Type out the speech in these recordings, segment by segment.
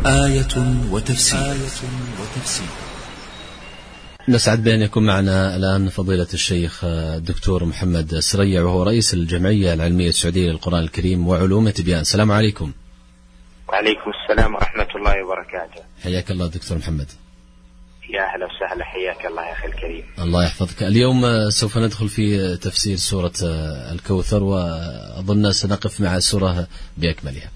آية وتفسير. نسعد بأن يكون معنا الآن فضيلة الشيخ الدكتور محمد سريع، وهو رئيس الجمعية العلمية السعودية للقرآن الكريم وعلوم تبيان. السلام عليكم. وعليكم السلام ورحمة الله وبركاته. حياك الله دكتور محمد. يا أهلا وسهلا، حياك الله يا أخي الكريم. الله يحفظك. اليوم سوف ندخل في تفسير سورة الكوثر، وأظن سنقف مع السورة بأكملها.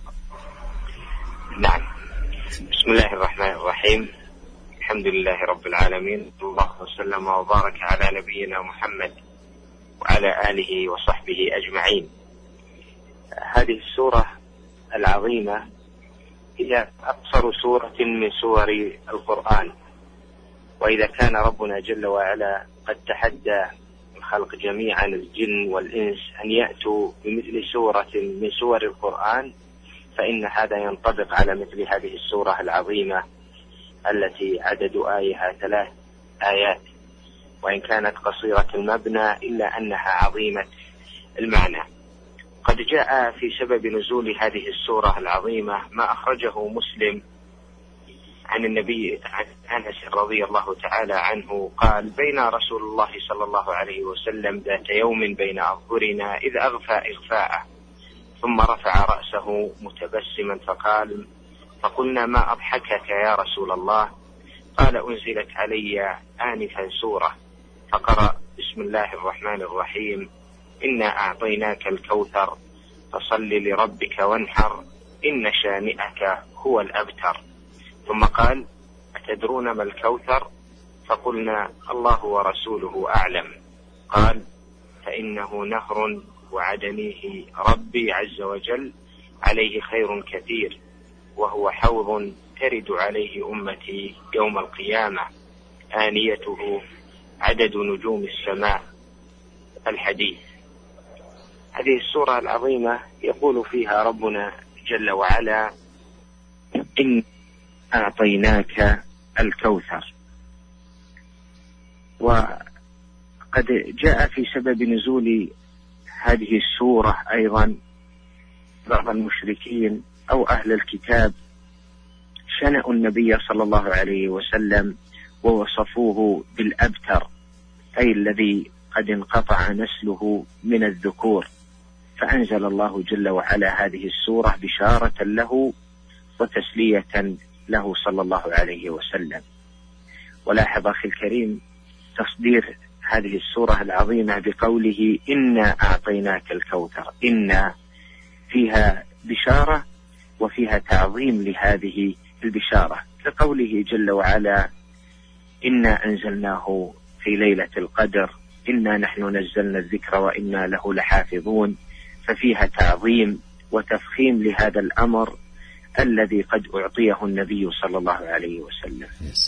نعم. بسم الله الرحمن الرحيم. الحمد لله رب العالمين، الله وسلم وبارك على نبينا محمد وعلى آله وصحبه أجمعين. هذه السورة العظيمة هي أقصر سورة من سور القرآن، وإذا كان ربنا جل وعلا قد تحدى الخلق جميعا الجن والإنس أن يأتوا بمثل سورة من سور القرآن، فإن هذا ينطبق على مثل هذه السورة العظيمة التي عدد آيها 3 آيات، وإن كانت قصيرة المبنى إلا أنها عظيمة المعنى. قد جاء في سبب نزول هذه السورة العظيمة ما أخرجه مسلم عن النبي عن أنس رضي الله تعالى عنه قال: بين رسول الله صلى الله عليه وسلم ذات يوم بين أظهرنا إذ أغفى إغفاءه، ثم رفع رأسه متبسما فقلنا: ما أضحكك يا رسول الله؟ قال: أنزلت علي آنفا سورة، فقرأ: بسم الله الرحمن الرحيم، إنا أعطيناك الكوثر فصل لربك وانحر إن شانئك هو الأبتر. ثم قال: أتدرون ما الكوثر؟ فقلنا: الله ورسوله أعلم. قال: فإنه نهر وعدنيه ربي عز وجل عليه خير كثير، وهو حوض ترد عليه أمتي يوم القيامة، آنيته عدد نجوم السماء. الحديث. هذه السورة العظيمة يقول فيها ربنا جل وعلا: إن أعطيناك الكوثر. وقد جاء في سبب نزول هذه السورة أيضا بعض المشركين أو أهل الكتاب شنأوا النبي صلى الله عليه وسلم ووصفوه بالأبتر، أي الذي قد انقطع نسله من الذكور، فأنزل الله جل وعلا هذه السورة بشارة له وتسلية له صلى الله عليه وسلم. ولاحظ أخي الكريم تصدير هذه السورة العظيمة بقوله: إنا أعطيناك الكوثر. إنا فيها بشارة وفيها تعظيم لهذه البشارة، كقوله جل وعلا: إنا أنزلناه في ليلة القدر، إنا نحن نزلنا الذكر وإنا له لحافظون. ففيها تعظيم وتفخيم لهذا الأمر الذي قد أعطيه النبي صلى الله عليه وسلم.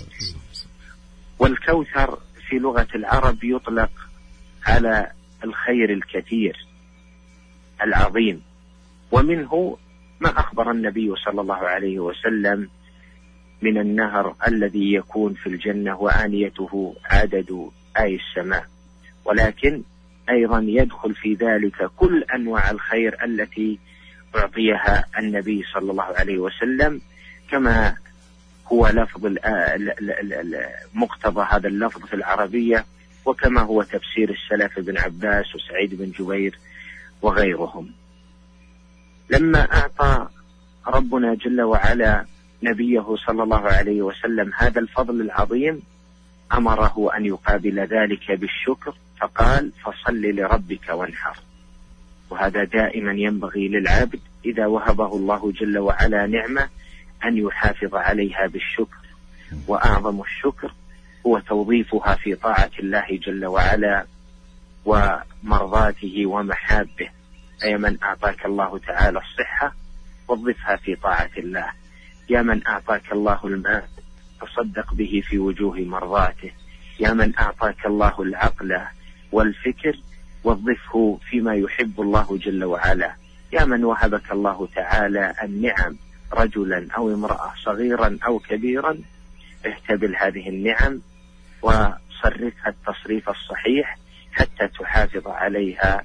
والكوثر في لغة العرب يطلق على الخير الكثير العظيم، ومنه ما أخبر النبي صلى الله عليه وسلم من النهر الذي يكون في الجنة وآنيته عدد آي السماء. ولكن أيضا يدخل في ذلك كل أنواع الخير التي أعطيها النبي صلى الله عليه وسلم، كما هو لفظ مقتضى هذا اللفظ في العربية، وكما هو تفسير السلف ابن عباس وسعيد بن جبير وغيرهم. لما أعطى ربنا جل وعلا نبيه صلى الله عليه وسلم هذا الفضل العظيم أمره أن يقابل ذلك بالشكر، فقال: فصل لربك وانحر. وهذا دائما ينبغي للعبد إذا وهبه الله جل وعلا نعمة أن يحافظ عليها بالشكر، وأعظم الشكر هو توظيفها في طاعة الله جل وعلا ومرضاته ومحابه. أي من أعطاك الله تعالى الصحة وظفها في طاعة الله، يا من أعطاك الله الماء تصدق به في وجوه مرضاته، يا من أعطاك الله العقل والفكر وظفه فيما يحب الله جل وعلا، يا من وهبك الله تعالى النعم رجلا أو امرأة صغيرا أو كبيرا، اهتبل هذه النعم وصرفها التصريف الصحيح حتى تحافظ عليها،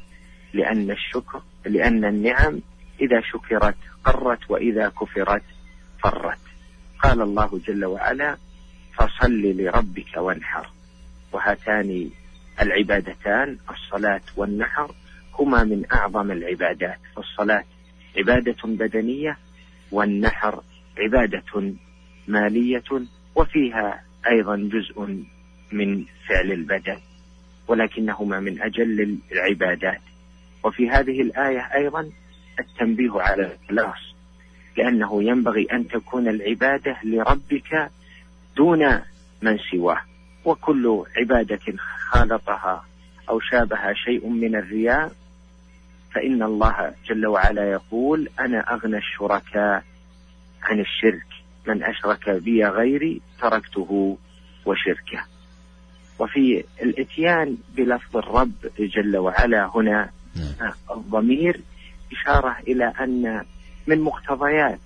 لأن النعم إذا شكرت قرت وإذا كفرت فرت. قال الله جل وعلا: فصل لربك وانحر. وهاتان العبادتان الصلاة والنحر هما من أعظم العبادات. فالصلاة عبادة بدنية، والنحر عبادة مالية، وفيها أيضا جزء من فعل البدن، ولكنهما من أجل العبادات. وفي هذه الآية أيضا التنبيه على الإخلاص، لأنه ينبغي أن تكون العبادة لربك دون من سواه. وكل عبادة خالطها أو شابها شيء من الرياء فإن الله جل وعلا يقول: أنا أغنى الشركاء عن الشرك، من أشرك بي غيري تركته وشركه. وفي الإتيان بلفظ الرب جل وعلا هنا الضمير إشارة إلى أن من مقتضيات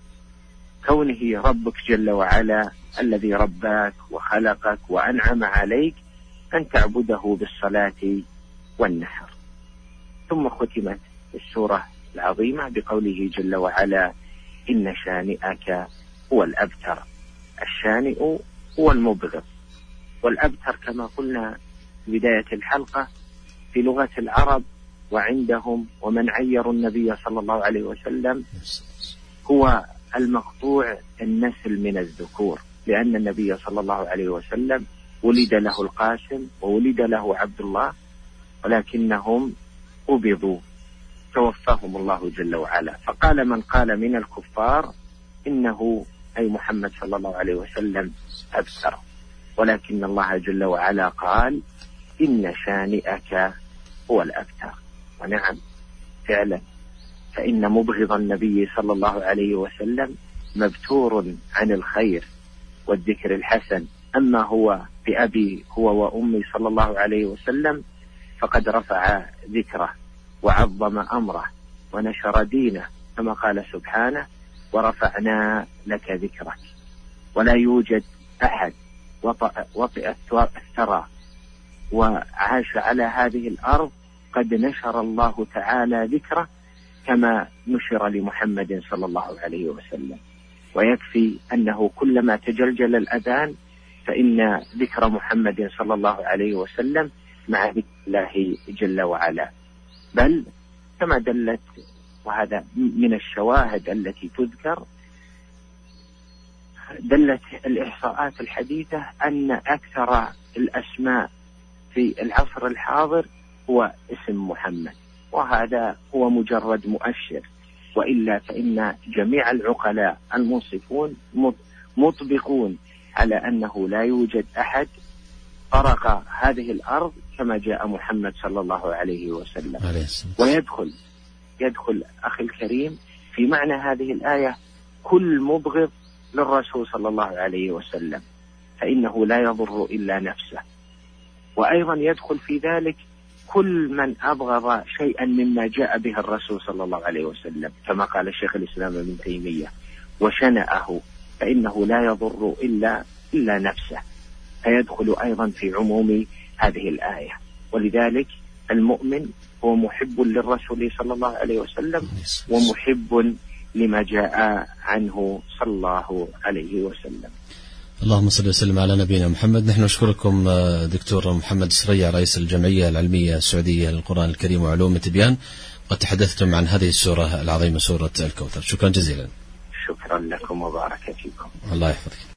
كونه ربك جل وعلا الذي رباك وخلقك وأنعم عليك أن تعبده بالصلاة والنحر. ثم ختمت السورة العظيمة بقوله جل وعلا: إن شانئك هو الأبتر. الشانئ هو المبغض، والأبتر كما قلنا في بداية الحلقة في لغة العرب وعندهم ومن عيروا النبي صلى الله عليه وسلم هو المقطوع النسل من الذكور، لأن النبي صلى الله عليه وسلم ولد له القاسم وولد له عبد الله، ولكنهم قبضوا توفاهم الله جل وعلا. فقال من قال من الكفار إنه أي محمد صلى الله عليه وسلم أبتر، ولكن الله جل وعلا قال: إن شانئك هو الأبتر. ونعم فعلا، فإن مبغض النبي صلى الله عليه وسلم مبتور عن الخير والذكر الحسن. أما هو بأبي هو وأمي صلى الله عليه وسلم فقد رفع ذكره وعظم أمره ونشر دينه، كما قال سبحانه: ورفعنا لك ذكرك. ولا يوجد أحد وطئ الثرى وعاش على هذه الأرض قد نشر الله تعالى ذكره كما نشر لمحمد صلى الله عليه وسلم. ويكفي أنه كلما تجلجل الأذان فإن ذكر محمد صلى الله عليه وسلم مع ذكر الله جل وعلا. بل كما دلت، وهذا من الشواهد التي تذكر، دلت الإحصاءات الحديثة أن أكثر الأسماء في العصر الحاضر هو اسم محمد، وهذا هو مجرد مؤشر، وإلا فإن جميع العقلاء المنصفون مطبقون على أنه لا يوجد أحد طرق هذه الأرض كما جاء محمد صلى الله عليه وسلم. يدخل أخي الكريم في معنى هذه الآية كل مبغض للرسول صلى الله عليه وسلم، فإنه لا يضر إلا نفسه. وأيضا يدخل في ذلك كل من أبغض شيئا مما جاء به الرسول صلى الله عليه وسلم، كما قال الشيخ الإسلام ابن تيمية: وشنأه فإنه لا يضر إلا نفسه. فيدخل أيضا في عموم هذه الآية. ولذلك المؤمن هو محب للرسول صلى الله عليه وسلم ومحب لما جاء عنه صلى الله عليه وسلم. اللهم صل وسلم على نبينا محمد. نحن نشكركم دكتور محمد سريع، رئيس الجمعية العلمية السعودية للقرآن الكريم وعلوم التبيان، قد تحدثتم عن هذه السورة العظيمة، سورة الكوثر. شكرا جزيلا. شكرا لكم وبارك فيكم. الله يحفظك.